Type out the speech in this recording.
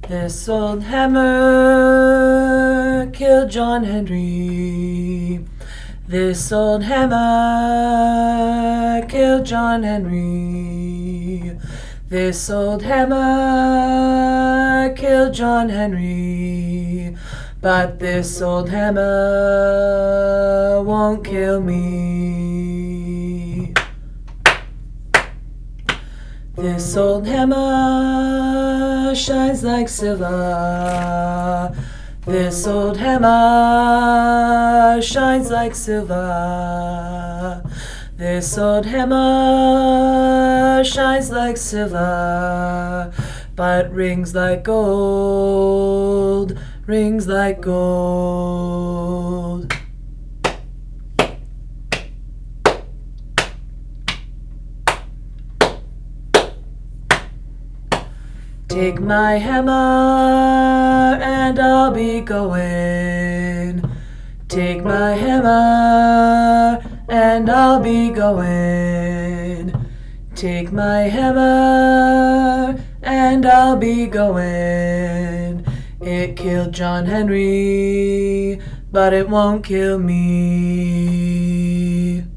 This old hammer killed John Henry. This old hammer killed John Henry. This old hammer killed John Henry. But this old hammer won't kill me. This old hammer shines like silver. This old hammer shines like silver. This old hammer shines like silver, but rings like gold, rings like gold. Take my hammer and I'll be going. Take my hammer and I'll be going. Take my hammer and I'll be going. It killed John Henry, but it won't kill me.